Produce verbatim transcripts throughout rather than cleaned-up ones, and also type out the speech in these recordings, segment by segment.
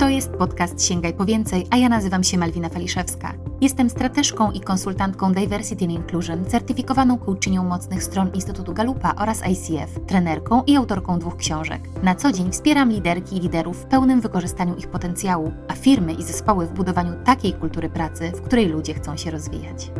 To jest podcast Sięgaj po więcej, a ja nazywam się Malwina Faliszewska. Jestem strateżką i konsultantką Diversity and Inclusion, certyfikowaną coachinią mocnych stron Instytutu Gallupa oraz I C F, trenerką i autorką dwóch książek. Na co dzień wspieram liderki i liderów w pełnym wykorzystaniu ich potencjału, a firmy i zespoły w budowaniu takiej kultury pracy, w której ludzie chcą się rozwijać.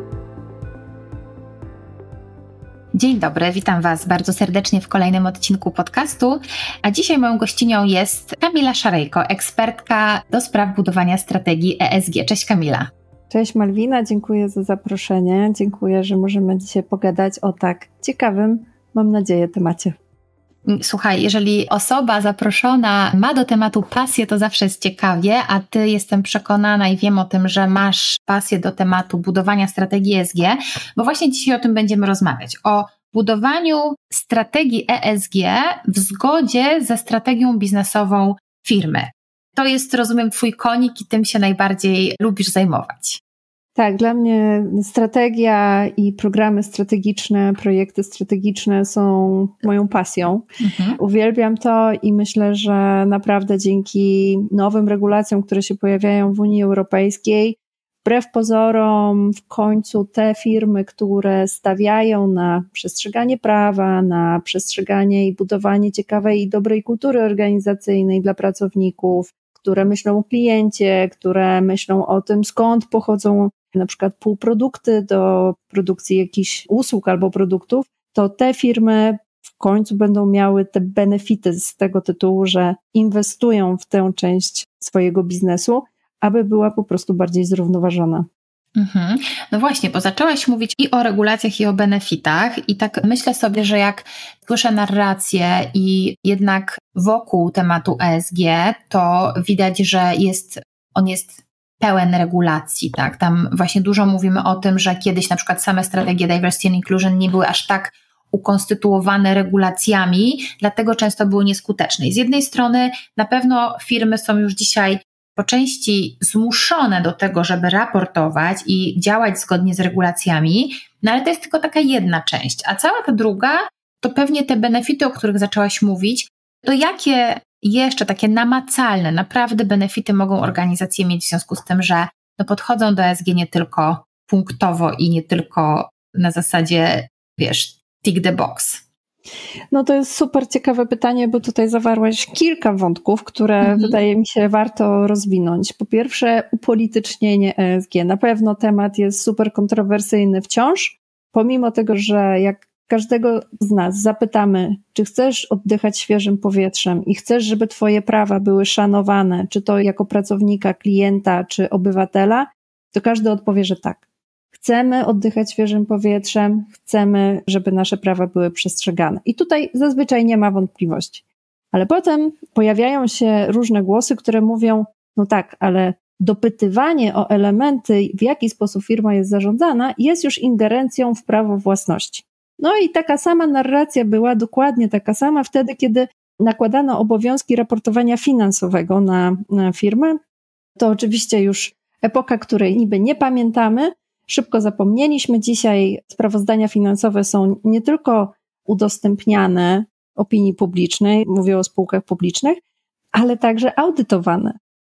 Dzień dobry, witam Was bardzo serdecznie w kolejnym odcinku podcastu, a dzisiaj moją gościnią jest Kamila Szarejko, ekspertka do spraw budowania strategii E S G. Cześć Kamila. Cześć Malwina, dziękuję za zaproszenie, dziękuję, że możemy dzisiaj pogadać o tak ciekawym, mam nadzieję, temacie. Słuchaj, jeżeli osoba zaproszona ma do tematu pasję, to zawsze jest ciekawie, a Ty jestem przekonana i wiem o tym, że masz pasję do tematu budowania strategii E S G, bo właśnie dzisiaj o tym będziemy rozmawiać, o budowaniu strategii E S G w zgodzie ze strategią biznesową firmy. To jest, rozumiem, Twój konik i tym się najbardziej lubisz zajmować. Tak, dla mnie strategia i programy strategiczne, projekty strategiczne są moją pasją. Mhm. Uwielbiam to i myślę, że naprawdę dzięki nowym regulacjom, które się pojawiają w Unii Europejskiej, wbrew pozorom w końcu te firmy, które stawiają na przestrzeganie prawa, na przestrzeganie i budowanie ciekawej i dobrej kultury organizacyjnej dla pracowników, które myślą o kliencie, które myślą o tym, skąd pochodzą na przykład półprodukty do produkcji jakichś usług albo produktów, to te firmy w końcu będą miały te benefity z tego tytułu, że inwestują w tę część swojego biznesu, aby była po prostu bardziej zrównoważona. Mhm. No właśnie, bo zaczęłaś mówić i o regulacjach, i o benefitach i tak myślę sobie, że jak słyszę narrację i jednak wokół tematu E S G, to widać, że jest, on jest pełen regulacji, tak? Tam właśnie dużo mówimy o tym, że kiedyś na przykład same strategie Diversity and Inclusion nie były aż tak ukonstytuowane regulacjami, dlatego często były nieskuteczne. I z jednej strony na pewno firmy są już dzisiaj po części zmuszone do tego, żeby raportować i działać zgodnie z regulacjami, no ale to jest tylko taka jedna część, a cała ta druga to pewnie te benefity, o których zaczęłaś mówić, to jakie jeszcze takie namacalne, naprawdę benefity mogą organizacje mieć w związku z tym, że no podchodzą do E S G nie tylko punktowo i nie tylko na zasadzie, wiesz, tick the box. No to jest super ciekawe pytanie, bo tutaj zawarłaś kilka wątków, które mhm. wydaje mi się warto rozwinąć. Po pierwsze, upolitycznienie E S G. Na pewno temat jest super kontrowersyjny wciąż, pomimo tego, że jak każdego z nas zapytamy, czy chcesz oddychać świeżym powietrzem i chcesz, żeby twoje prawa były szanowane, czy to jako pracownika, klienta, czy obywatela, to każdy odpowie, że tak. Chcemy oddychać świeżym powietrzem, chcemy, żeby nasze prawa były przestrzegane. I tutaj zazwyczaj nie ma wątpliwości. Ale potem pojawiają się różne głosy, które mówią, no tak, ale dopytywanie o elementy, w jaki sposób firma jest zarządzana, jest już ingerencją w prawo własności. No i taka sama narracja była, dokładnie taka sama wtedy, kiedy nakładano obowiązki raportowania finansowego na, na firmę. To oczywiście już epoka, której niby nie pamiętamy, szybko zapomnieliśmy. Dzisiaj sprawozdania finansowe są nie tylko udostępniane opinii publicznej, mówię o spółkach publicznych, ale także audytowane.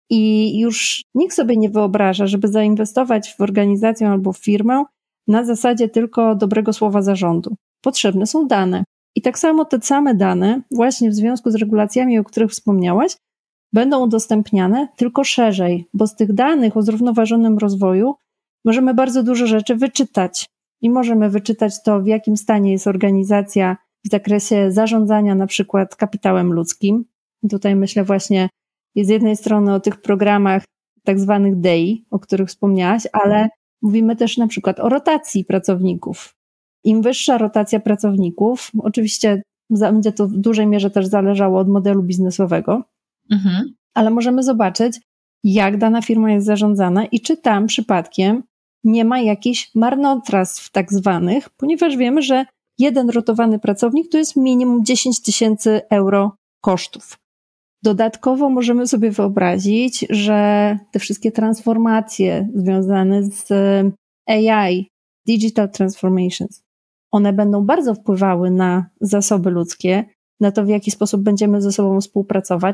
I już nikt sobie nie wyobraża, żeby zainwestować w organizację albo w firmę na zasadzie tylko dobrego słowa zarządu. Potrzebne są dane. I tak samo te same dane, właśnie w związku z regulacjami, o których wspomniałaś, będą udostępniane tylko szerzej, bo z tych danych o zrównoważonym rozwoju możemy bardzo dużo rzeczy wyczytać. I możemy wyczytać to, w jakim stanie jest organizacja w zakresie zarządzania na przykład kapitałem ludzkim. I tutaj myślę właśnie z jednej strony o tych programach tak zwanych D E I, o których wspomniałaś, ale mówimy też na przykład o rotacji pracowników. Im wyższa rotacja pracowników, oczywiście będzie to w dużej mierze też zależało od modelu biznesowego, mhm. ale możemy zobaczyć, jak dana firma jest zarządzana i czy tam przypadkiem nie ma jakichś marnotrawstw tak zwanych, ponieważ wiemy, że jeden rotowany pracownik to jest minimum dziesięć tysięcy euro kosztów. Dodatkowo możemy sobie wyobrazić, że te wszystkie transformacje związane z A I, Digital Transformations, one będą bardzo wpływały na zasoby ludzkie, na to, w jaki sposób będziemy ze sobą współpracować.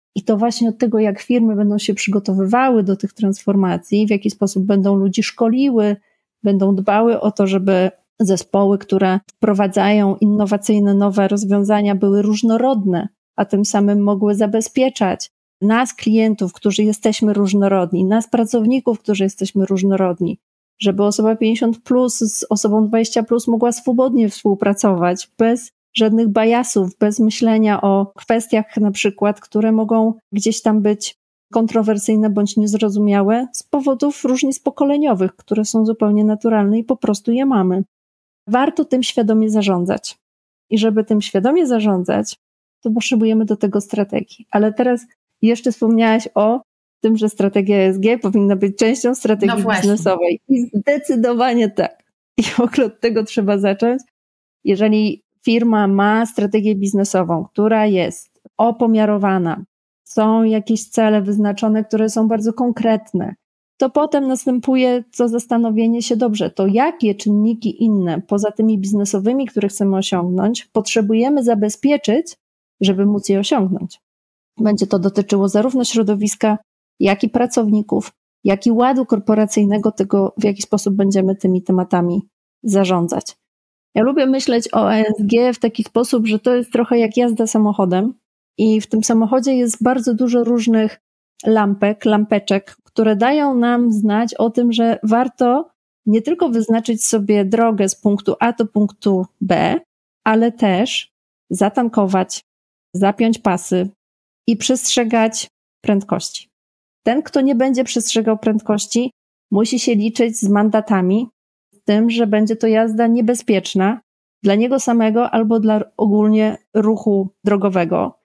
I to właśnie od tego, jak firmy będą się przygotowywały do tych transformacji, w jaki sposób będą ludzi szkoliły, będą dbały o to, żeby zespoły, które wprowadzają innowacyjne, nowe rozwiązania, były różnorodne, a tym samym mogły zabezpieczać nas, klientów, którzy jesteśmy różnorodni, nas, pracowników, którzy jesteśmy różnorodni, żeby osoba pięćdziesiąt plus z osobą dwadzieścia plus mogła swobodnie współpracować, bez żadnych bajasów, bez myślenia o kwestiach na przykład, które mogą gdzieś tam być kontrowersyjne bądź niezrozumiałe z powodów różnic pokoleniowych, które są zupełnie naturalne i po prostu je mamy. Warto tym świadomie zarządzać. I żeby tym świadomie zarządzać, to potrzebujemy do tego strategii. Ale teraz jeszcze wspomniałaś o tym, że strategia E S G powinna być częścią strategii no biznesowej. I zdecydowanie tak. I w ogóle od tego trzeba zacząć. Jeżeli firma ma strategię biznesową, która jest opomiarowana, są jakieś cele wyznaczone, które są bardzo konkretne, to potem następuje to zastanowienie się, dobrze, to jakie czynniki inne, poza tymi biznesowymi, które chcemy osiągnąć, potrzebujemy zabezpieczyć, żeby móc je osiągnąć. Będzie to dotyczyło zarówno środowiska, jak i pracowników, jak i ładu korporacyjnego, tego w jaki sposób będziemy tymi tematami zarządzać. Ja lubię myśleć o E S G w taki sposób, że to jest trochę jak jazda samochodem i w tym samochodzie jest bardzo dużo różnych lampek, lampeczek, które dają nam znać o tym, że warto nie tylko wyznaczyć sobie drogę z punktu A do punktu B, ale też zatankować, zapiąć pasy i przestrzegać prędkości. Ten, kto nie będzie przestrzegał prędkości, musi się liczyć z mandatami, z tym, że będzie to jazda niebezpieczna dla niego samego albo dla ogólnie ruchu drogowego,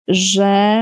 że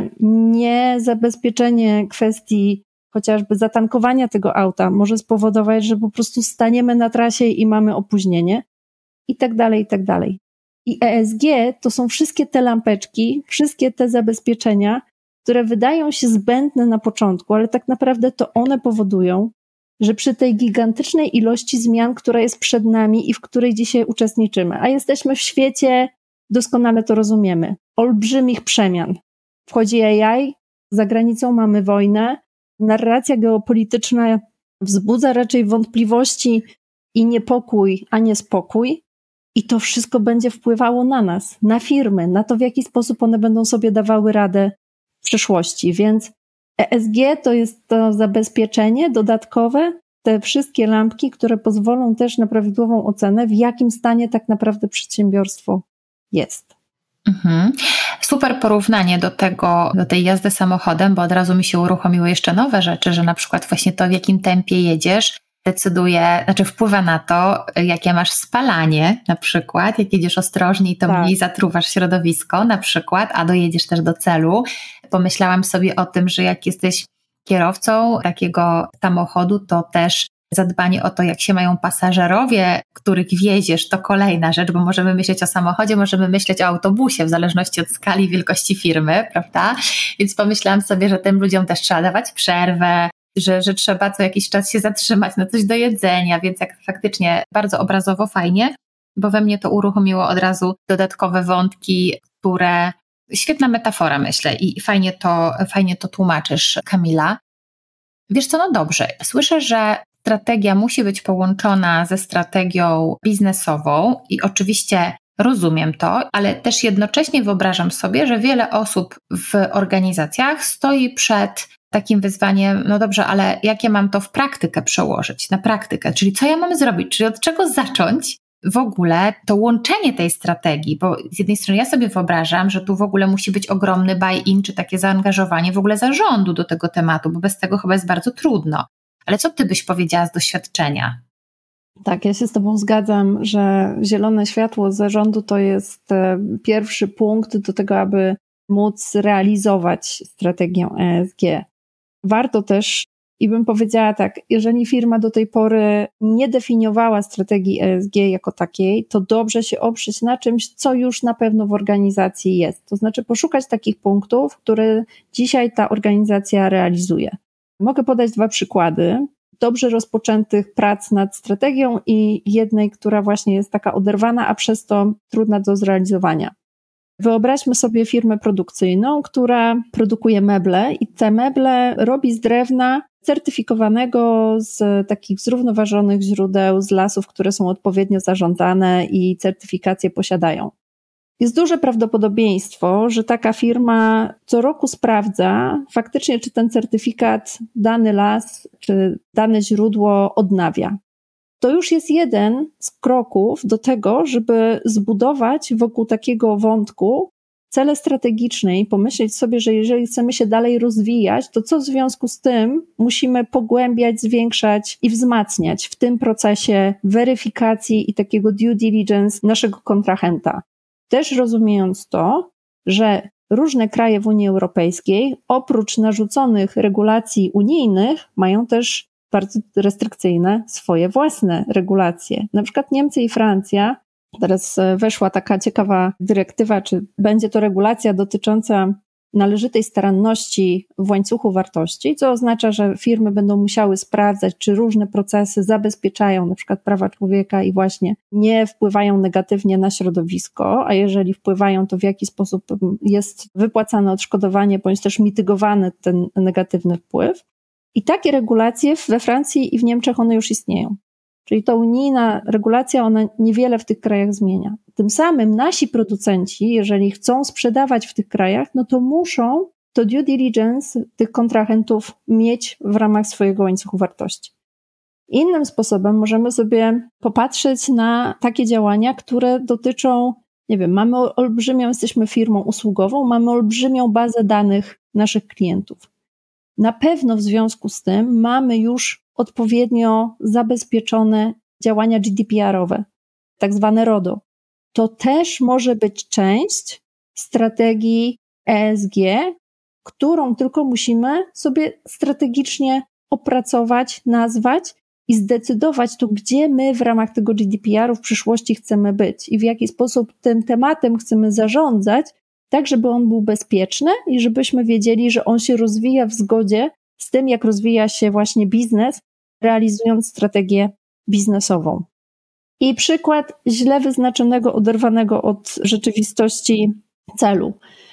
niezabezpieczenie kwestii chociażby zatankowania tego auta może spowodować, że po prostu staniemy na trasie i mamy opóźnienie i tak dalej, i tak dalej. I E S G to są wszystkie te lampeczki, wszystkie te zabezpieczenia, które wydają się zbędne na początku, ale tak naprawdę to one powodują, że przy tej gigantycznej ilości zmian, która jest przed nami i w której dzisiaj uczestniczymy, a jesteśmy w świecie, doskonale to rozumiemy, olbrzymich przemian. Wchodzi A I, za granicą mamy wojnę, narracja geopolityczna wzbudza raczej wątpliwości i niepokój, a nie spokój. I to wszystko będzie wpływało na nas, na firmy, na to, w jaki sposób one będą sobie dawały radę w przyszłości. Więc E S G to jest to zabezpieczenie dodatkowe, te wszystkie lampki, które pozwolą też na prawidłową ocenę, w jakim stanie tak naprawdę przedsiębiorstwo jest. Mhm. Super porównanie do tego, do tej jazdy samochodem, bo od razu mi się uruchomiły jeszcze nowe rzeczy, że na przykład właśnie to, w jakim tempie jedziesz, decyduje, znaczy wpływa na to, jakie masz spalanie na przykład, jak jedziesz ostrożniej, to tak. mniej zatruwasz środowisko na przykład, a dojedziesz też do celu. Pomyślałam sobie o tym, że jak jesteś kierowcą takiego samochodu, to też zadbanie o to, jak się mają pasażerowie, których wieziesz, to kolejna rzecz, bo możemy myśleć o samochodzie, możemy myśleć o autobusie, w zależności od skali i wielkości firmy, prawda? Więc pomyślałam sobie, że tym ludziom też trzeba dawać przerwę, że, że trzeba co jakiś czas się zatrzymać na coś do jedzenia, więc jak faktycznie bardzo obrazowo fajnie, bo we mnie to uruchomiło od razu dodatkowe wątki, które, świetna metafora myślę i fajnie to, fajnie to tłumaczysz, Kamila. Wiesz co, no dobrze, słyszę, że strategia musi być połączona ze strategią biznesową i oczywiście rozumiem to, ale też jednocześnie wyobrażam sobie, że wiele osób w organizacjach stoi przed takim wyzwaniem, no dobrze, ale jak ja mam to w praktykę przełożyć, na praktykę, czyli co ja mam zrobić, czyli od czego zacząć w ogóle to łączenie tej strategii, bo z jednej strony ja sobie wyobrażam, że tu w ogóle musi być ogromny buy-in, czy takie zaangażowanie w ogóle zarządu do tego tematu, bo bez tego chyba jest bardzo trudno. Ale co ty byś powiedziała z doświadczenia? Tak, ja się z tobą zgadzam, że zielone światło zarządu to jest pierwszy punkt do tego, aby móc realizować strategię E S G. Warto też, i bym powiedziała tak, jeżeli firma do tej pory nie definiowała strategii E S G jako takiej, to dobrze się oprzeć na czymś, co już na pewno w organizacji jest. To znaczy poszukać takich punktów, które dzisiaj ta organizacja realizuje. Mogę podać dwa przykłady dobrze rozpoczętych prac nad strategią i jednej, która właśnie jest taka oderwana, a przez to trudna do zrealizowania. Wyobraźmy sobie firmę produkcyjną, która produkuje meble i te meble robi z drewna certyfikowanego z takich zrównoważonych źródeł, z lasów, które są odpowiednio zarządzane i certyfikacje posiadają. Jest duże prawdopodobieństwo, że taka firma co roku sprawdza faktycznie, czy ten certyfikat, dany las, czy dane źródło odnawia. To już jest jeden z kroków do tego, żeby zbudować wokół takiego wątku cele strategiczne i pomyśleć sobie, że jeżeli chcemy się dalej rozwijać, to co w związku z tym musimy pogłębiać, zwiększać i wzmacniać w tym procesie weryfikacji i takiego due diligence naszego kontrahenta. Też rozumiejąc to, że różne kraje w Unii Europejskiej oprócz narzuconych regulacji unijnych mają też bardzo restrykcyjne swoje własne regulacje. Na przykład Niemcy i Francja, teraz weszła taka ciekawa dyrektywa, czy będzie to regulacja dotycząca należytej staranności w łańcuchu wartości, co oznacza, że firmy będą musiały sprawdzać, czy różne procesy zabezpieczają na przykład prawa człowieka i właśnie nie wpływają negatywnie na środowisko, a jeżeli wpływają, to w jaki sposób jest wypłacane odszkodowanie, bądź też mitygowany ten negatywny wpływ. I takie regulacje we Francji i w Niemczech one już istnieją. Czyli ta unijna regulacja, ona niewiele w tych krajach zmienia. Tym samym nasi producenci, jeżeli chcą sprzedawać w tych krajach, no to muszą to due diligence tych kontrahentów mieć w ramach swojego łańcuchu wartości. Innym sposobem możemy sobie popatrzeć na takie działania, które dotyczą, nie wiem, mamy olbrzymią, jesteśmy firmą usługową, mamy olbrzymią bazę danych naszych klientów. Na pewno w związku z tym mamy już odpowiednio zabezpieczone działania G D P R-owe, tak zwane RODO. To też może być część strategii E S G, którą tylko musimy sobie strategicznie opracować, nazwać i zdecydować to, gdzie my w ramach tego G D P R-u w przyszłości chcemy być i w jaki sposób tym tematem chcemy zarządzać, tak żeby on był bezpieczny i żebyśmy wiedzieli, że on się rozwija w zgodzie z tym, jak rozwija się właśnie biznes, realizując strategię biznesową. I przykład źle wyznaczonego, oderwanego od rzeczywistości celu.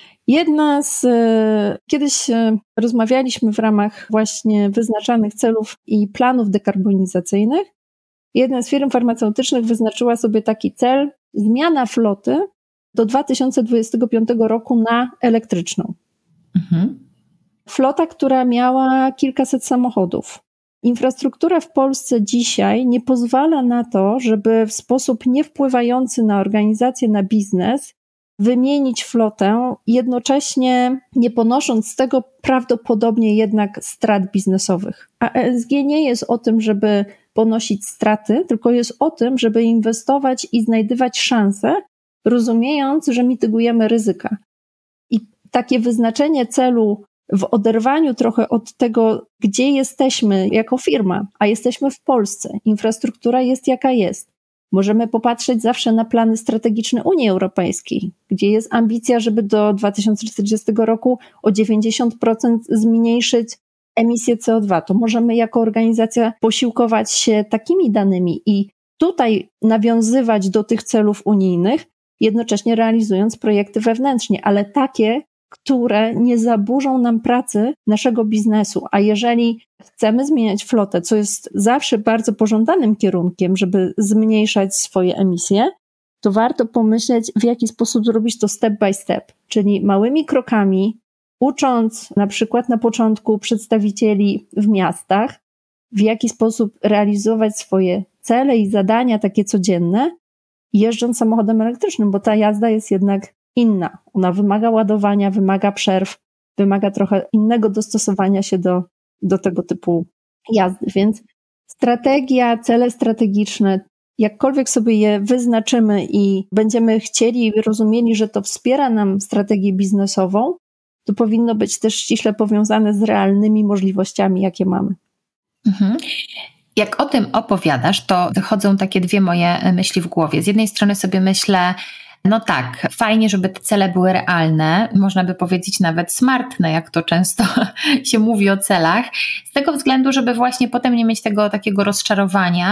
Jedna z, kiedyś rozmawialiśmy w ramach właśnie wyznaczanych celów i planów dekarbonizacyjnych. Jedna z firm farmaceutycznych wyznaczyła sobie taki cel, zmiana floty do dwa tysiące dwudziestego piątego roku na elektryczną. Mhm. Flota, która miała kilkaset samochodów. Infrastruktura w Polsce dzisiaj nie pozwala na to, żeby w sposób niewpływający na organizację, na biznes wymienić flotę, jednocześnie nie ponosząc z tego prawdopodobnie jednak strat biznesowych. A E S G nie jest o tym, żeby ponosić straty, tylko jest o tym, żeby inwestować i znajdywać szanse, rozumiejąc, że mitygujemy ryzyka. I takie wyznaczenie celu w oderwaniu trochę od tego, gdzie jesteśmy jako firma, a jesteśmy w Polsce, infrastruktura jest jaka jest. Możemy popatrzeć zawsze na plany strategiczne Unii Europejskiej, gdzie jest ambicja, żeby do dwa tysiące czterdziestego roku o dziewięćdziesiąt procent zmniejszyć emisję C O dwa. To możemy jako organizacja posiłkować się takimi danymi i tutaj nawiązywać do tych celów unijnych, jednocześnie realizując projekty wewnętrznie, ale takie, które nie zaburzą nam pracy naszego biznesu. A jeżeli chcemy zmieniać flotę, co jest zawsze bardzo pożądanym kierunkiem, żeby zmniejszać swoje emisje, to warto pomyśleć, w jaki sposób zrobić to step by step, czyli małymi krokami, ucząc na przykład na początku przedstawicieli w miastach, w jaki sposób realizować swoje cele i zadania takie codzienne, jeżdżąc samochodem elektrycznym, bo ta jazda jest jednak inna. Ona wymaga ładowania, wymaga przerw, wymaga trochę innego dostosowania się do, do tego typu jazdy. Więc strategia, cele strategiczne, jakkolwiek sobie je wyznaczymy i będziemy chcieli i rozumieli, że to wspiera nam strategię biznesową, to powinno być też ściśle powiązane z realnymi możliwościami, jakie mamy. Mhm. Jak o tym opowiadasz, to wychodzą takie dwie moje myśli w głowie. Z jednej strony sobie myślę, no tak, fajnie, żeby te cele były realne, można by powiedzieć nawet smartne, jak to często się mówi o celach, z tego względu, żeby właśnie potem nie mieć tego takiego rozczarowania,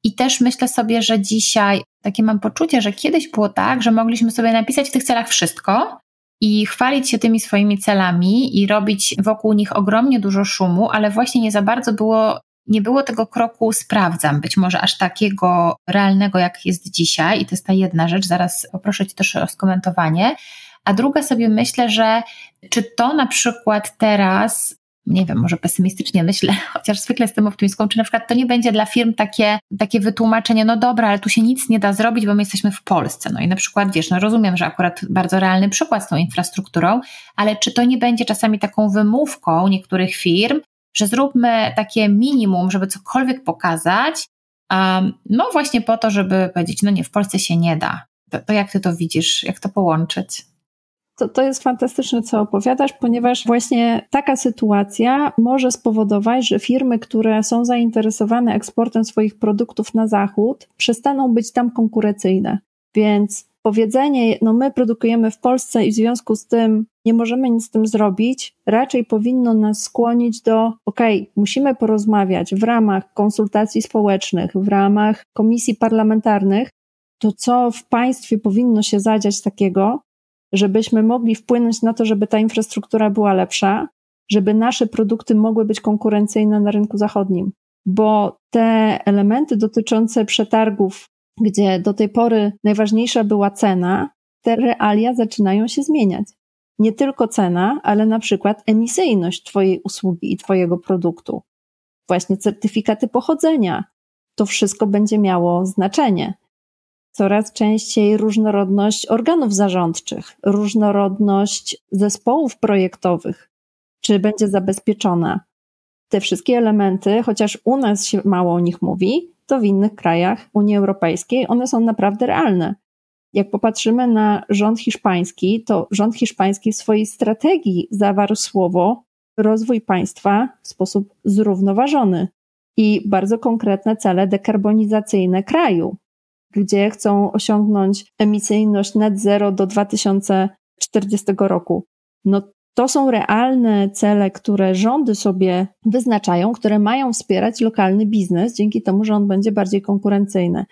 I też myślę sobie, że dzisiaj takie mam poczucie, że kiedyś było tak, że mogliśmy sobie napisać w tych celach wszystko i chwalić się tymi swoimi celami i robić wokół nich ogromnie dużo szumu, ale właśnie nie za bardzo było, nie było tego kroku sprawdzam, być może aż takiego realnego, jak jest dzisiaj. I to jest ta jedna rzecz, zaraz poproszę Cię też o skomentowanie. A druga sobie myślę, że czy to na przykład teraz, nie wiem, może pesymistycznie myślę, chociaż zwykle jestem optymistką, czy na przykład to nie będzie dla firm takie, takie wytłumaczenie, no dobra, ale tu się nic nie da zrobić, bo my jesteśmy w Polsce. No i na przykład, wiesz, no rozumiem, że akurat bardzo realny przykład z tą infrastrukturą, ale czy to nie będzie czasami taką wymówką niektórych firm, że zróbmy takie minimum, żeby cokolwiek pokazać, um, no właśnie po to, żeby powiedzieć, no nie, w Polsce się nie da. To, to jak ty to widzisz, jak to połączyć? To, to jest fantastyczne, co opowiadasz, ponieważ właśnie taka sytuacja może spowodować, że firmy, które są zainteresowane eksportem swoich produktów na zachód, przestaną być tam konkurencyjne. Więc powiedzenie, no my produkujemy w Polsce i w związku z tym nie możemy nic z tym zrobić, raczej powinno nas skłonić do, okej, okay, musimy porozmawiać w ramach konsultacji społecznych, w ramach komisji parlamentarnych, to co w państwie powinno się zadziać takiego, żebyśmy mogli wpłynąć na to, żeby ta infrastruktura była lepsza, żeby nasze produkty mogły być konkurencyjne na rynku zachodnim. Bo te elementy dotyczące przetargów, gdzie do tej pory najważniejsza była cena, te realia zaczynają się zmieniać. Nie tylko cena, ale na przykład emisyjność twojej usługi i twojego produktu. Właśnie certyfikaty pochodzenia. To wszystko będzie miało znaczenie. Coraz częściej różnorodność organów zarządczych, różnorodność zespołów projektowych, czy będzie zabezpieczona. Te wszystkie elementy, chociaż u nas się mało o nich mówi, to w innych krajach Unii Europejskiej one są naprawdę realne. Jak popatrzymy na rząd hiszpański, to rząd hiszpański w swojej strategii zawarł słowo rozwój państwa w sposób zrównoważony i bardzo konkretne cele dekarbonizacyjne kraju, gdzie chcą osiągnąć emisyjność net zero do dwa tysiące czterdziestego roku. No to są realne cele, które rządy sobie wyznaczają, które mają wspierać lokalny biznes, dzięki temu, że on będzie bardziej konkurencyjny.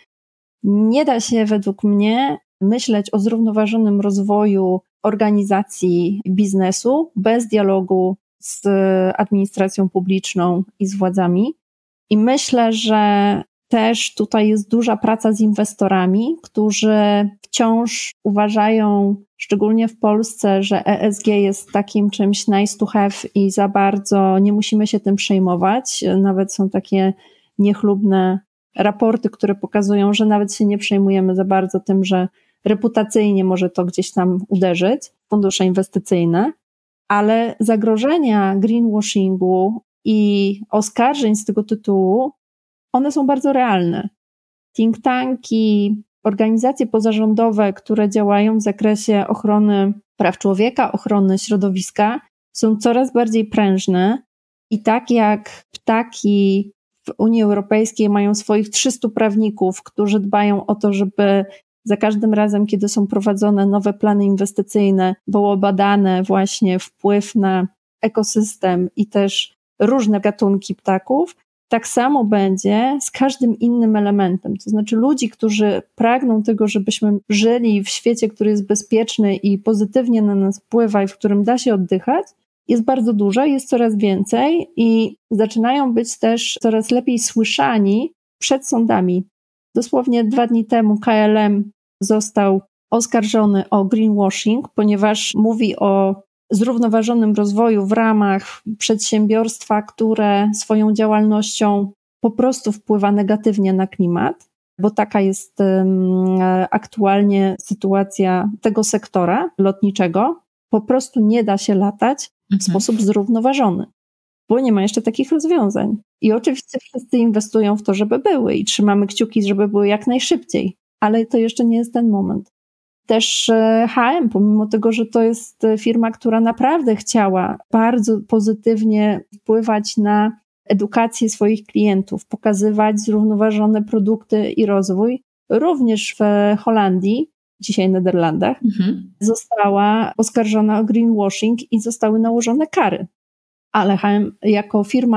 Nie da się według mnie myśleć o zrównoważonym rozwoju organizacji biznesu bez dialogu z administracją publiczną i z władzami. I myślę, że też tutaj jest duża praca z inwestorami, którzy wciąż uważają, szczególnie w Polsce, że E S G jest takim czymś nice to have i za bardzo nie musimy się tym przejmować. Nawet są takie niechlubne raporty, które pokazują, że nawet się nie przejmujemy za bardzo tym, że reputacyjnie może to gdzieś tam uderzyć, fundusze inwestycyjne, ale zagrożenia greenwashingu i oskarżeń z tego tytułu, one są bardzo realne. Think tanki, organizacje pozarządowe, które działają w zakresie ochrony praw człowieka, ochrony środowiska, są coraz bardziej prężne i tak jak ptaki w Unii Europejskiej mają swoich trzystu prawników, którzy dbają o to, żeby za każdym razem, kiedy są prowadzone nowe plany inwestycyjne, było badane właśnie wpływ na ekosystem i też różne gatunki ptaków, tak samo będzie z każdym innym elementem. To znaczy ludzi, którzy pragną tego, żebyśmy żyli w świecie, który jest bezpieczny i pozytywnie na nas wpływa i w którym da się oddychać, jest bardzo dużo, jest coraz więcej i zaczynają być też coraz lepiej słyszani przed sądami. Dosłownie dwa dni temu K L M został oskarżony o greenwashing, ponieważ mówi o zrównoważonym rozwoju w ramach przedsiębiorstwa, które swoją działalnością po prostu wpływa negatywnie na klimat, bo taka jest um, aktualnie sytuacja tego sektora lotniczego. Po prostu nie da się latać w mhm. sposób zrównoważony, bo nie ma jeszcze takich rozwiązań. I oczywiście wszyscy inwestują w to, żeby były i trzymamy kciuki, żeby były jak najszybciej, ale to jeszcze nie jest ten moment. Też H M, pomimo tego, że to jest firma, która naprawdę chciała bardzo pozytywnie wpływać na edukację swoich klientów, pokazywać zrównoważone produkty i rozwój, również w Holandii, dzisiaj w Niderlandach, mhm. została oskarżona o greenwashing i zostały nałożone kary. Ale H M jako firma,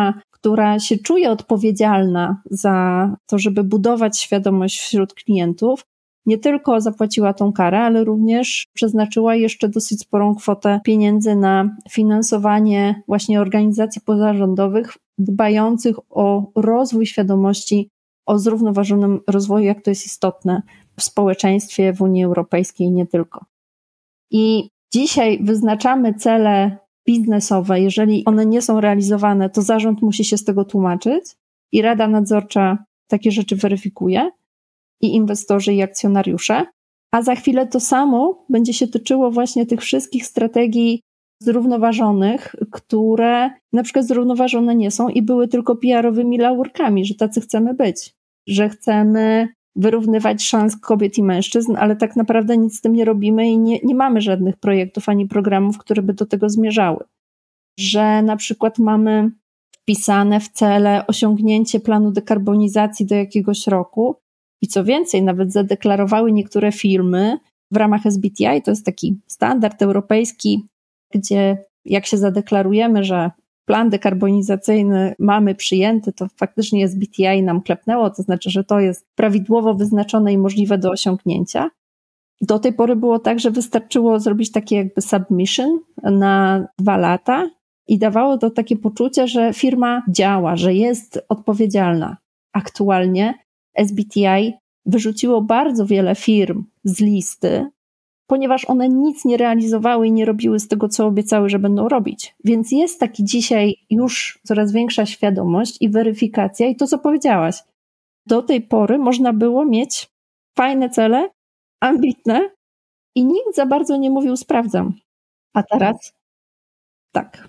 która się czuje odpowiedzialna za to, żeby budować świadomość wśród klientów, nie tylko zapłaciła tą karę, ale również przeznaczyła jeszcze dosyć sporą kwotę pieniędzy na finansowanie właśnie organizacji pozarządowych dbających o rozwój świadomości, o zrównoważonym rozwoju, jak to jest istotne w społeczeństwie, w Unii Europejskiej i nie tylko. I dzisiaj wyznaczamy cele biznesowe. Jeżeli one nie są realizowane, to zarząd musi się z tego tłumaczyć i Rada Nadzorcza takie rzeczy weryfikuje i inwestorzy i akcjonariusze, a za chwilę to samo będzie się tyczyło właśnie tych wszystkich strategii zrównoważonych, które na przykład zrównoważone nie są i były tylko P R-owymi laurkami, że tacy chcemy być, że chcemy wyrównywać szans kobiet i mężczyzn, ale tak naprawdę nic z tym nie robimy i nie, nie mamy żadnych projektów ani programów, które by do tego zmierzały. Że na przykład mamy wpisane w cele osiągnięcie planu dekarbonizacji do jakiegoś roku i co więcej, nawet zadeklarowały niektóre firmy w ramach S B T I, to jest taki standard europejski, gdzie jak się zadeklarujemy, że plan dekarbonizacyjny mamy przyjęty, to faktycznie S B T I nam klepnęło, to znaczy, że to jest prawidłowo wyznaczone i możliwe do osiągnięcia. Do tej pory było tak, że wystarczyło zrobić takie jakby submission na dwa lata i dawało to takie poczucie, że firma działa, że jest odpowiedzialna. Aktualnie S B T I wyrzuciło bardzo wiele firm z listy, ponieważ one nic nie realizowały i nie robiły z tego, co obiecały, że będą robić. Więc jest taki dzisiaj już coraz większa świadomość i weryfikacja i to, co powiedziałaś. Do tej pory można było mieć fajne cele, ambitne i nikt za bardzo nie mówił sprawdzam. A teraz tak.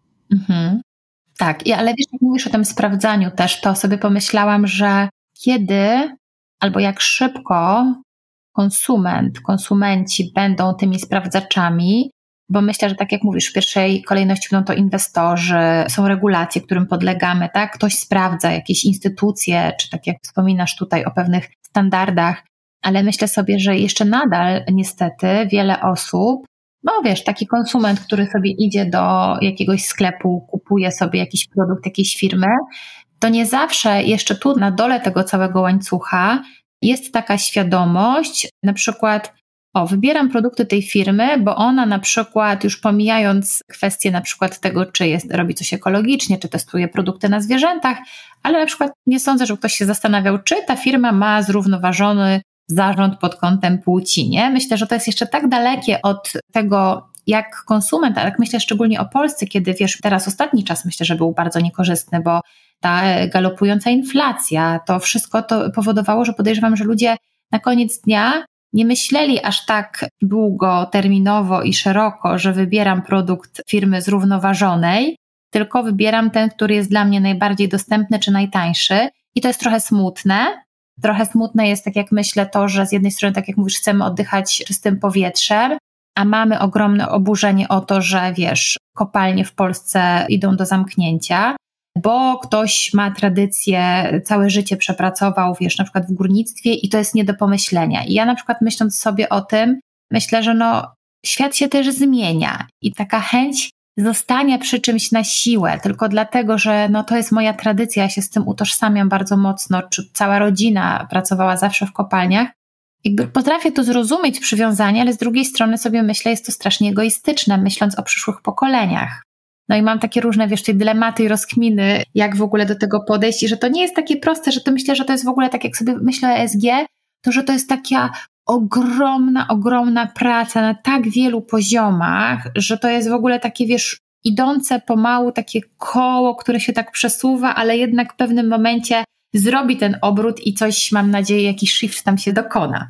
Mhm. Tak, I, ale wiesz, jak mówisz o tym sprawdzaniu też, to sobie pomyślałam, że kiedy albo jak szybko konsument, konsumenci będą tymi sprawdzaczami, bo myślę, że tak jak mówisz, w pierwszej kolejności będą to inwestorzy, są regulacje, którym podlegamy, tak? Ktoś sprawdza jakieś instytucje, czy tak jak wspominasz tutaj o pewnych standardach, ale myślę sobie, że jeszcze nadal niestety wiele osób, no wiesz, taki konsument, który sobie idzie do jakiegoś sklepu, kupuje sobie jakiś produkt jakiejś firmy, to nie zawsze jeszcze tu na dole tego całego łańcucha jest taka świadomość, na przykład, o, wybieram produkty tej firmy, bo ona na przykład, już pomijając kwestię na przykład tego, czy jest, robi coś ekologicznie, czy testuje produkty na zwierzętach, ale na przykład nie sądzę, że ktoś się zastanawiał, czy ta firma ma zrównoważony zarząd pod kątem płci, nie? Myślę, że to jest jeszcze tak dalekie od tego, jak konsument, ale myślę szczególnie o Polsce, kiedy wiesz, teraz ostatni czas myślę, że był bardzo niekorzystny, bo ta galopująca inflacja, to wszystko to powodowało, że podejrzewam, że ludzie na koniec dnia nie myśleli aż tak długoterminowo i szeroko, że wybieram produkt firmy zrównoważonej, tylko wybieram ten, który jest dla mnie najbardziej dostępny czy najtańszy i to jest trochę smutne. Trochę smutne jest, tak jak myślę, to, że z jednej strony, tak jak mówisz, chcemy oddychać czystym powietrzem, a mamy ogromne oburzenie o to, że wiesz, kopalnie w Polsce idą do zamknięcia, bo ktoś ma tradycję, całe życie przepracował, wiesz, na przykład w górnictwie i to jest nie do pomyślenia. I ja na przykład myśląc sobie o tym, myślę, że no, świat się też zmienia i taka chęć zostania przy czymś na siłę, tylko dlatego, że no, to jest moja tradycja, ja się z tym utożsamiam bardzo mocno, czy cała rodzina pracowała zawsze w kopalniach. Jakby potrafię to zrozumieć, przywiązanie, ale z drugiej strony sobie myślę, jest to strasznie egoistyczne, myśląc o przyszłych pokoleniach. No i mam takie różne, wiesz, te dylematy i rozkminy, jak w ogóle do tego podejść i że to nie jest takie proste, że to myślę, że to jest w ogóle tak, jak sobie myślę o E S G, to że to jest taka ogromna, ogromna praca na tak wielu poziomach, że to jest w ogóle takie, wiesz, idące pomału takie koło, które się tak przesuwa, ale jednak w pewnym momencie zrobi ten obrót i coś, mam nadzieję, jakiś shift tam się dokona.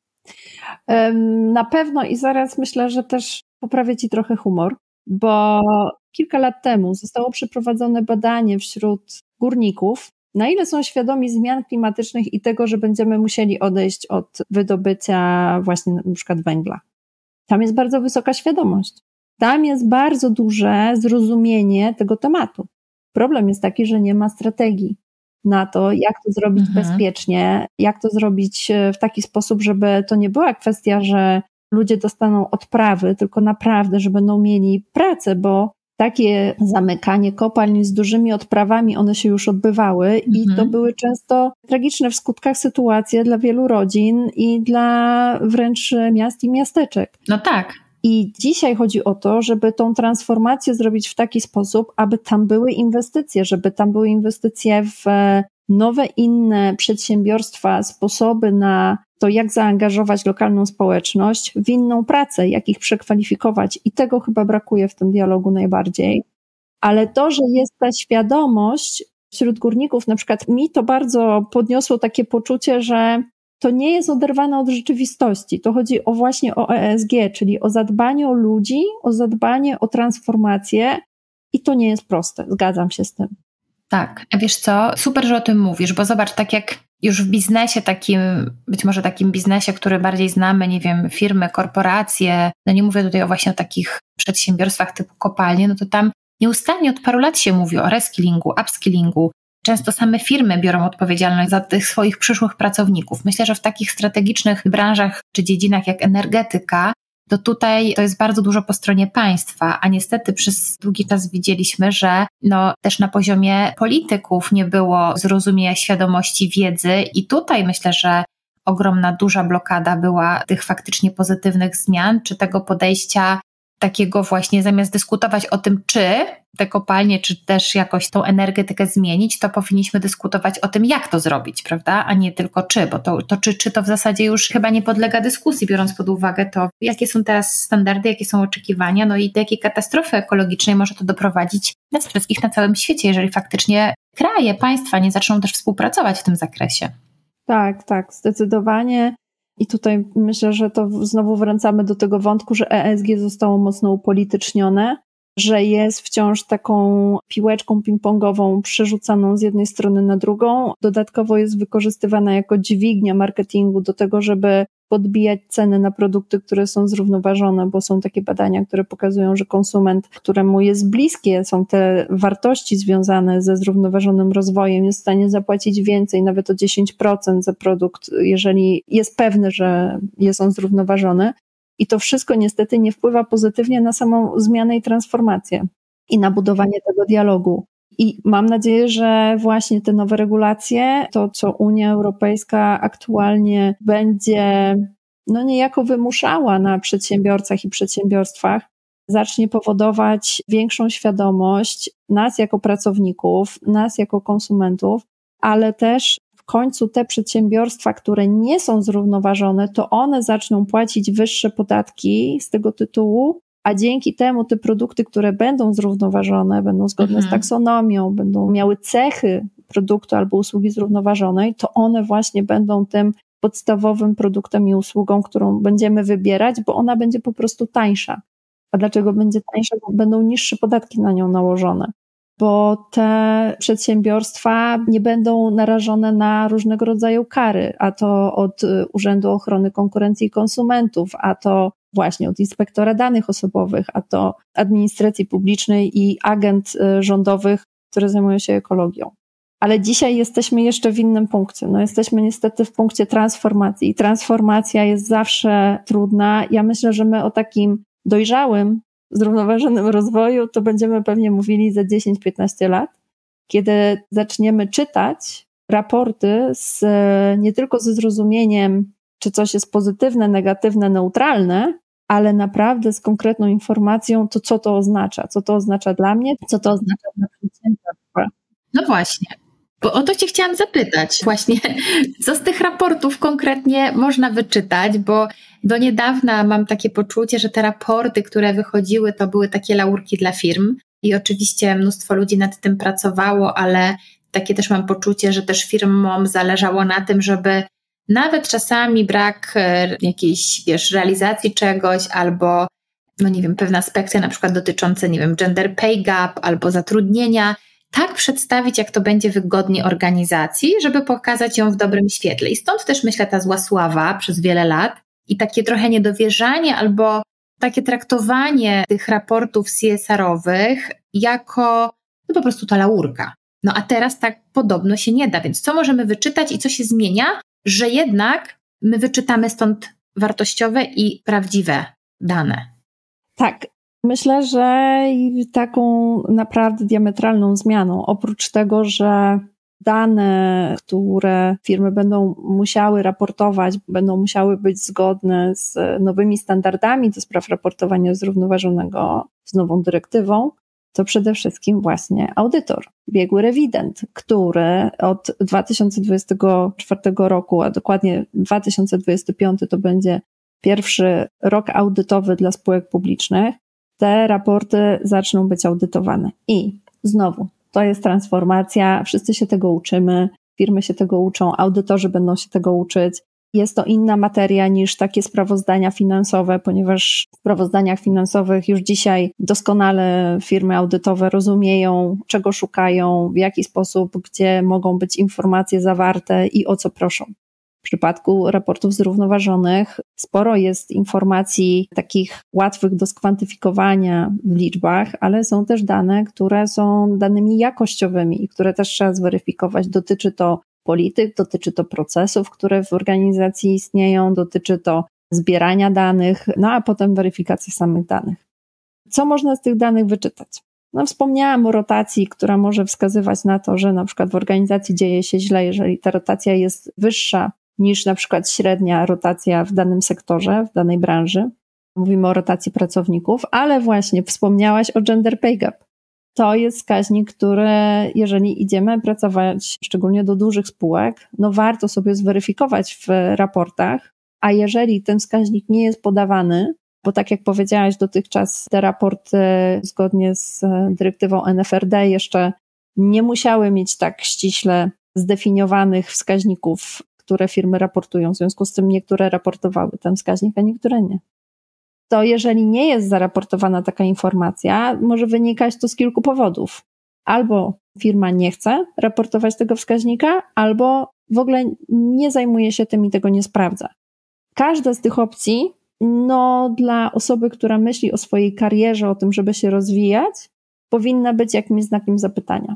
Na pewno i zaraz myślę, że też poprawię Ci trochę humor, bo kilka lat temu zostało przeprowadzone badanie wśród górników, na ile są świadomi zmian klimatycznych i tego, że będziemy musieli odejść od wydobycia właśnie na przykład węgla. Tam jest bardzo wysoka świadomość. Tam jest bardzo duże zrozumienie tego tematu. Problem jest taki, że nie ma strategii na to, jak to zrobić mhm. bezpiecznie, jak to zrobić w taki sposób, żeby to nie była kwestia, że ludzie dostaną odprawy, tylko naprawdę, że będą mieli pracę, bo takie zamykanie kopalń z dużymi odprawami, one się już odbywały mhm. i to były często tragiczne w skutkach sytuacje dla wielu rodzin i dla wręcz miast i miasteczek. No tak. I dzisiaj chodzi o to, żeby tą transformację zrobić w taki sposób, aby tam były inwestycje, żeby tam były inwestycje w nowe, inne przedsiębiorstwa, sposoby na to, jak zaangażować lokalną społeczność w inną pracę, jak ich przekwalifikować. I tego chyba brakuje w tym dialogu najbardziej. Ale to, że jest ta świadomość wśród górników, na przykład mi to bardzo podniosło takie poczucie, że to nie jest oderwane od rzeczywistości. To chodzi o właśnie o E S G, czyli o zadbanie o ludzi, o zadbanie o transformację i to nie jest proste. Zgadzam się z tym. Tak, a wiesz co, super, że o tym mówisz, bo zobacz, tak jak już w biznesie takim, być może takim biznesie, który bardziej znamy, nie wiem, firmy, korporacje, no nie mówię tutaj o właśnie o takich przedsiębiorstwach typu kopalnie, no to tam nieustannie od paru lat się mówi o reskillingu, upskillingu. Często same firmy biorą odpowiedzialność za tych swoich przyszłych pracowników. Myślę, że w takich strategicznych branżach czy dziedzinach jak energetyka, to tutaj to jest bardzo dużo po stronie państwa, a niestety przez długi czas widzieliśmy, że no też na poziomie polityków nie było zrozumienia, świadomości, wiedzy i tutaj myślę, że ogromna, duża blokada była tych faktycznie pozytywnych zmian, czy tego podejścia takiego właśnie zamiast dyskutować o tym, czy te kopalnie, czy też jakoś tą energetykę zmienić, to powinniśmy dyskutować o tym, jak to zrobić, prawda? A nie tylko czy, bo to, to czy, czy to w zasadzie już chyba nie podlega dyskusji, biorąc pod uwagę to, jakie są teraz standardy, jakie są oczekiwania, no i do jakiej katastrofy ekologicznej może to doprowadzić nas wszystkich na całym świecie, jeżeli faktycznie kraje, państwa nie zaczną też współpracować w tym zakresie. Tak, tak, zdecydowanie. I tutaj myślę, że to znowu wracamy do tego wątku, że E S G zostało mocno upolitycznione, że jest wciąż taką piłeczką ping-pongową przerzucaną z jednej strony na drugą. Dodatkowo jest wykorzystywana jako dźwignia marketingu do tego, żeby podbijać ceny na produkty, które są zrównoważone, bo są takie badania, które pokazują, że konsument, któremu jest bliskie są te wartości związane ze zrównoważonym rozwojem, jest w stanie zapłacić więcej, nawet o dziesięć procent za produkt, jeżeli jest pewny, że jest on zrównoważony. I to wszystko niestety nie wpływa pozytywnie na samą zmianę i transformację i na budowanie tego dialogu. I mam nadzieję, że właśnie te nowe regulacje, to co Unia Europejska aktualnie będzie no niejako wymuszała na przedsiębiorcach i przedsiębiorstwach, zacznie powodować większą świadomość nas jako pracowników, nas jako konsumentów, ale też w końcu te przedsiębiorstwa, które nie są zrównoważone, to one zaczną płacić wyższe podatki z tego tytułu, a dzięki temu te produkty, które będą zrównoważone, będą zgodne mhm. z taksonomią, będą miały cechy produktu albo usługi zrównoważonej, to one właśnie będą tym podstawowym produktem i usługą, którą będziemy wybierać, bo ona będzie po prostu tańsza. A dlaczego będzie tańsza? Bo będą niższe podatki na nią nałożone. Bo te przedsiębiorstwa nie będą narażone na różnego rodzaju kary, a to od Urzędu Ochrony Konkurencji i Konsumentów, a to właśnie od inspektora danych osobowych, a to administracji publicznej i agent rządowych, które zajmują się ekologią. Ale dzisiaj jesteśmy jeszcze w innym punkcie. No jesteśmy niestety w punkcie transformacji i transformacja jest zawsze trudna. Ja myślę, że my o takim dojrzałym, zrównoważonym rozwoju to będziemy pewnie mówili za dziesięć piętnaście lat, kiedy zaczniemy czytać raporty z, nie tylko ze zrozumieniem, czy coś jest pozytywne, negatywne, neutralne, ale naprawdę z konkretną informacją, to co to oznacza, co to oznacza dla mnie, co to oznacza dla przedsiębiorstwa. No właśnie, bo o to Cię chciałam zapytać właśnie, co z tych raportów konkretnie można wyczytać, bo do niedawna mam takie poczucie, że te raporty, które wychodziły, to były takie laurki dla firm i oczywiście mnóstwo ludzi nad tym pracowało, ale takie też mam poczucie, że też firmom zależało na tym, żeby nawet czasami brak jakiejś, wiesz, realizacji czegoś albo, no nie wiem, pewne aspekty na przykład dotyczące, nie wiem, gender pay gap albo zatrudnienia, tak przedstawić, jak to będzie wygodnie organizacji, żeby pokazać ją w dobrym świetle. I stąd też myślę ta zła sława przez wiele lat i takie trochę niedowierzanie albo takie traktowanie tych raportów C S R-owych jako no po prostu ta laurka. No a teraz tak podobno się nie da, więc co możemy wyczytać i co się zmienia, że jednak my wyczytamy stąd wartościowe i prawdziwe dane. Tak, Myślę, że taką naprawdę diametralną zmianą, oprócz tego, że dane, które firmy będą musiały raportować, będą musiały być zgodne z nowymi standardami do spraw raportowania zrównoważonego, z nową dyrektywą, to przede wszystkim właśnie audytor, biegły rewident, który od dwa tysiące dwudziestego czwartego roku, a dokładnie dwa tysiące dwudziesty piąty to będzie pierwszy rok audytowy dla spółek publicznych, te raporty zaczną być audytowane. I znowu, to jest transformacja, wszyscy się tego uczymy, firmy się tego uczą, audytorzy będą się tego uczyć. Jest to inna materia niż takie sprawozdania finansowe, ponieważ w sprawozdaniach finansowych już dzisiaj doskonale firmy audytowe rozumieją, czego szukają, w jaki sposób, gdzie mogą być informacje zawarte i o co proszą. W przypadku raportów zrównoważonych sporo jest informacji takich łatwych do skwantyfikowania w liczbach, ale są też dane, które są danymi jakościowymi i które też trzeba zweryfikować. Dotyczy to polityk, dotyczy to procesów, które w organizacji istnieją, dotyczy to zbierania danych, no a potem weryfikacji samych danych. Co można z tych danych wyczytać? No, wspomniałam o rotacji, która może wskazywać na to, że na przykład w organizacji dzieje się źle, jeżeli ta rotacja jest wyższa niż na przykład średnia rotacja w danym sektorze, w danej branży. Mówimy o rotacji pracowników, ale właśnie wspomniałaś o gender pay gap. To jest wskaźnik, który jeżeli idziemy pracować szczególnie do dużych spółek, no warto sobie zweryfikować w raportach, a jeżeli ten wskaźnik nie jest podawany, bo tak jak powiedziałaś, dotychczas te raporty zgodnie z dyrektywą N F R D jeszcze nie musiały mieć tak ściśle zdefiniowanych wskaźników, które firmy raportują. W związku z tym niektóre raportowały ten wskaźnik, a niektóre nie. To jeżeli nie jest zaraportowana taka informacja, może wynikać to z kilku powodów. Albo firma nie chce raportować tego wskaźnika, albo w ogóle nie zajmuje się tym i tego nie sprawdza. Każda z tych opcji, no dla osoby, która myśli o swojej karierze, o tym, żeby się rozwijać, powinna być jakimś znakiem zapytania.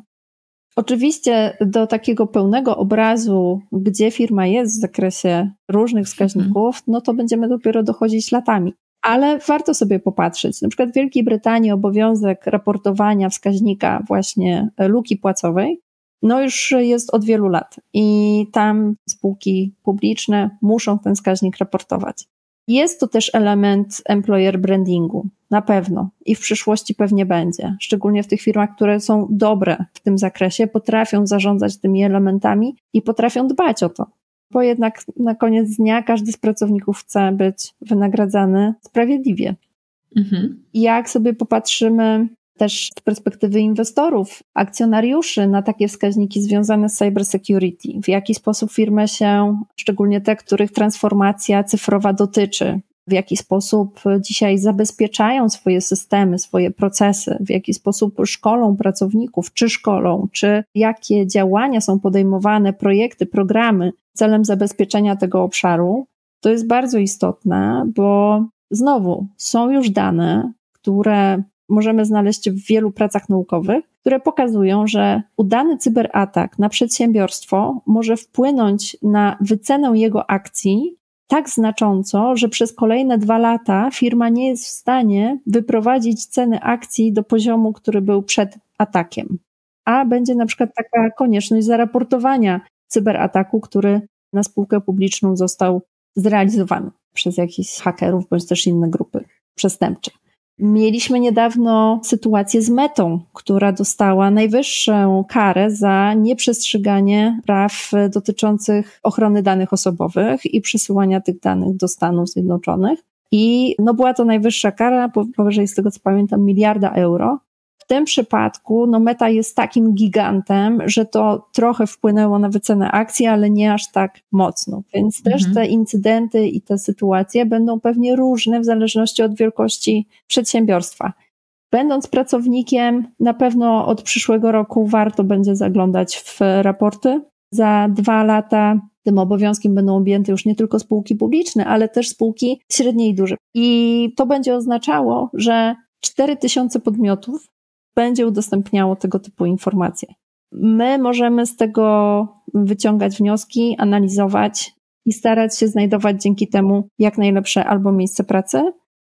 Oczywiście do takiego pełnego obrazu, gdzie firma jest w zakresie różnych wskaźników, no to będziemy dopiero dochodzić latami. Ale warto sobie popatrzeć. Na przykład w Wielkiej Brytanii obowiązek raportowania wskaźnika właśnie luki płacowej, no już jest od wielu lat i tam spółki publiczne muszą ten wskaźnik raportować. Jest to też element employer brandingu, na pewno i w przyszłości pewnie będzie, szczególnie w tych firmach, które są dobre w tym zakresie, potrafią zarządzać tymi elementami i potrafią dbać o to. Bo jednak na koniec dnia każdy z pracowników chce być wynagradzany sprawiedliwie. Mhm. Jak sobie popatrzymy też z perspektywy inwestorów, akcjonariuszy na takie wskaźniki związane z cybersecurity, w jaki sposób firmy się, szczególnie te, których transformacja cyfrowa dotyczy, w jaki sposób dzisiaj zabezpieczają swoje systemy, swoje procesy, w jaki sposób szkolą pracowników, czy szkolą, czy jakie działania są podejmowane, projekty, programy celem zabezpieczenia tego obszaru, to jest bardzo istotne, bo znowu są już dane, które możemy znaleźć w wielu pracach naukowych, które pokazują, że udany cyberatak na przedsiębiorstwo może wpłynąć na wycenę jego akcji tak znacząco, że przez kolejne dwa lata firma nie jest w stanie wyprowadzić ceny akcji do poziomu, który był przed atakiem. A będzie na przykład taka konieczność zaraportowania cyberataku, który na spółkę publiczną został zrealizowany przez jakichś hakerów bądź też inne grupy przestępcze. Mieliśmy niedawno sytuację z Metą, która dostała najwyższą karę za nieprzestrzeganie praw dotyczących ochrony danych osobowych i przesyłania tych danych do Stanów Zjednoczonych. I no była to najwyższa kara, powyżej z tego co pamiętam miliarda euro. W tym przypadku no Meta jest takim gigantem, że to trochę wpłynęło na wycenę akcji, ale nie aż tak mocno. Więc mhm. też te incydenty i te sytuacje będą pewnie różne w zależności od wielkości przedsiębiorstwa. Będąc pracownikiem, na pewno od przyszłego roku warto będzie zaglądać w raporty. Za dwa lata tym obowiązkiem będą objęte już nie tylko spółki publiczne, ale też spółki średnie i duże. I to będzie oznaczało, że cztery tysiące podmiotów będzie udostępniało tego typu informacje. My możemy z tego wyciągać wnioski, analizować i starać się znajdować dzięki temu jak najlepsze albo miejsce pracy,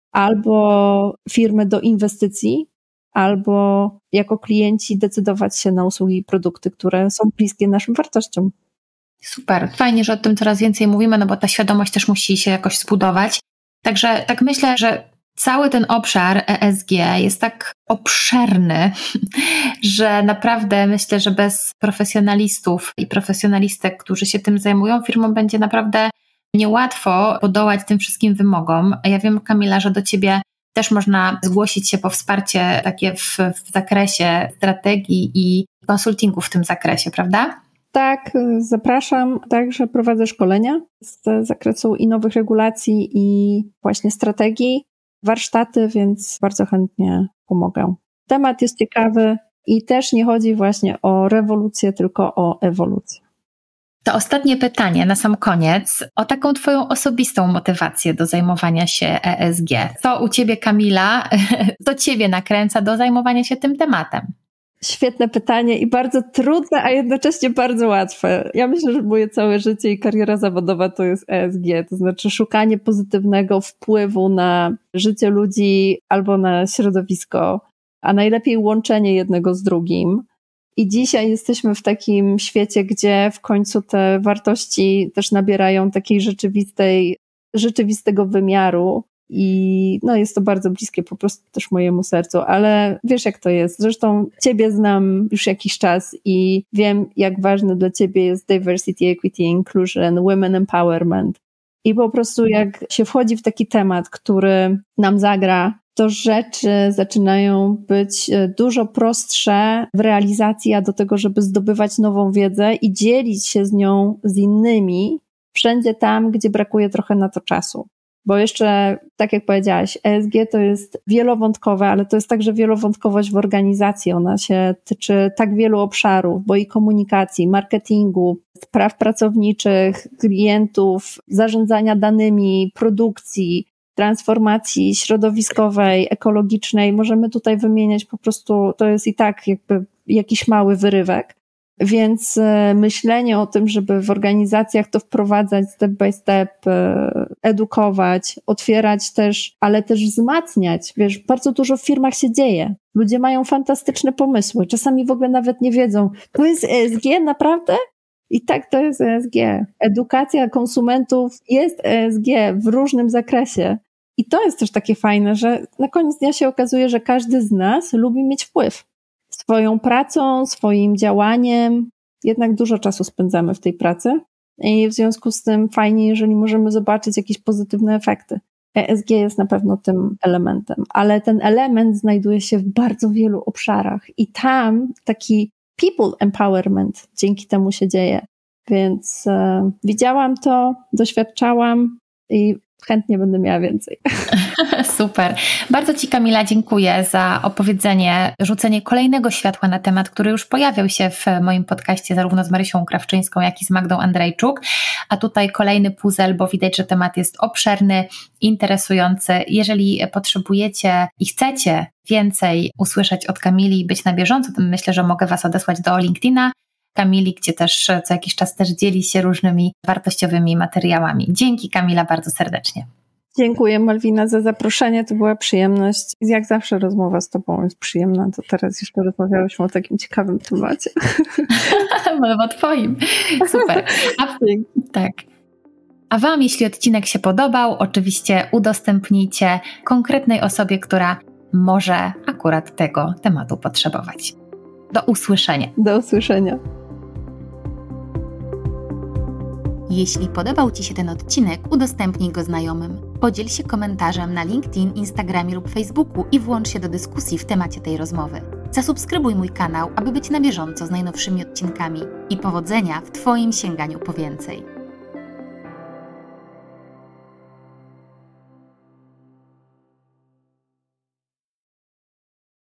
albo firmy do inwestycji, albo jako klienci decydować się na usługi i produkty, które są bliskie naszym wartościom. Super, fajnie, że o tym coraz więcej mówimy, no bo ta świadomość też musi się jakoś zbudować. Także tak myślę, że cały ten obszar E S G jest tak obszerny, że naprawdę myślę, że bez profesjonalistów i profesjonalistek, którzy się tym zajmują, firmom będzie naprawdę niełatwo podołać tym wszystkim wymogom. A ja wiem, Kamila, że do Ciebie też można zgłosić się po wsparcie takie w, w zakresie strategii i konsultingu w tym zakresie, prawda? Tak, zapraszam. Także prowadzę szkolenia z zakresu i nowych regulacji i właśnie strategii, warsztaty, więc bardzo chętnie pomogę. Temat jest ciekawy i też nie chodzi właśnie o rewolucję, tylko o ewolucję. To ostatnie pytanie na sam koniec o taką Twoją osobistą motywację do zajmowania się E S G. Co u Ciebie, Kamila, co Ciebie nakręca do zajmowania się tym tematem? Świetne pytanie i bardzo trudne, a jednocześnie bardzo łatwe. Ja myślę, że moje całe życie i kariera zawodowa to jest E S G, to znaczy szukanie pozytywnego wpływu na życie ludzi albo na środowisko, a najlepiej łączenie jednego z drugim. I dzisiaj jesteśmy w takim świecie, gdzie w końcu te wartości też nabierają takiej rzeczywistej, rzeczywistego wymiaru i no jest to bardzo bliskie po prostu też mojemu sercu, ale wiesz jak to jest. Zresztą Ciebie znam już jakiś czas i wiem jak ważne dla Ciebie jest diversity, equity, inclusion, women empowerment. I po prostu jak się wchodzi w taki temat, który nam zagra, to rzeczy zaczynają być dużo prostsze w realizacji, a do tego, żeby zdobywać nową wiedzę i dzielić się z nią z innymi wszędzie tam, gdzie brakuje trochę na to czasu. Bo jeszcze, tak jak powiedziałaś, E S G to jest wielowątkowe, ale to jest także wielowątkowość w organizacji. Ona się tyczy tak wielu obszarów, bo i komunikacji, marketingu, spraw pracowniczych, klientów, zarządzania danymi, produkcji, transformacji środowiskowej, ekologicznej. Możemy tutaj wymieniać po prostu, to jest i tak jakby jakiś mały wyrywek. Więc myślenie o tym, żeby w organizacjach to wprowadzać step by step, edukować, otwierać też, ale też wzmacniać. Wiesz, bardzo dużo w firmach się dzieje. Ludzie mają fantastyczne pomysły. Czasami w ogóle nawet nie wiedzą, to jest E S G naprawdę? I tak to jest E S G. Edukacja konsumentów jest E S G w różnym zakresie. I to jest też takie fajne, że na koniec dnia się okazuje, że każdy z nas lubi mieć wpływ. Swoją pracą, swoim działaniem. Jednak dużo czasu spędzamy w tej pracy i w związku z tym fajnie, jeżeli możemy zobaczyć jakieś pozytywne efekty. E S G jest na pewno tym elementem, ale ten element znajduje się w bardzo wielu obszarach i tam taki people empowerment dzięki temu się dzieje. Więc e, widziałam to, doświadczałam i chętnie będę miała więcej. Super. Bardzo Ci, Kamila, dziękuję za opowiedzenie, rzucenie kolejnego światła na temat, który już pojawiał się w moim podcaście zarówno z Marysią Krawczyńską, jak i z Magdą Andrejczuk. A tutaj kolejny puzzle, bo widać, że temat jest obszerny, interesujący. Jeżeli potrzebujecie i chcecie więcej usłyszeć od Kamili i być na bieżąco, to myślę, że mogę Was odesłać do LinkedIna Kamili, gdzie też co jakiś czas też dzieli się różnymi wartościowymi materiałami. Dzięki, Kamila, bardzo serdecznie. Dziękuję, Malwina, za zaproszenie. To była przyjemność. Jak zawsze rozmowa z Tobą jest przyjemna, to teraz jeszcze rozmawiałyśmy o takim ciekawym temacie. No, o Twoim. Super. A, tak. A Wam, jeśli odcinek się podobał, oczywiście udostępnijcie konkretnej osobie, która może akurat tego tematu potrzebować. Do usłyszenia. Do usłyszenia. Jeśli podobał Ci się ten odcinek, udostępnij go znajomym. Podziel się komentarzem na LinkedIn, Instagramie lub Facebooku i włącz się do dyskusji w temacie tej rozmowy. Zasubskrybuj mój kanał, aby być na bieżąco z najnowszymi odcinkami. I powodzenia w Twoim sięganiu po więcej.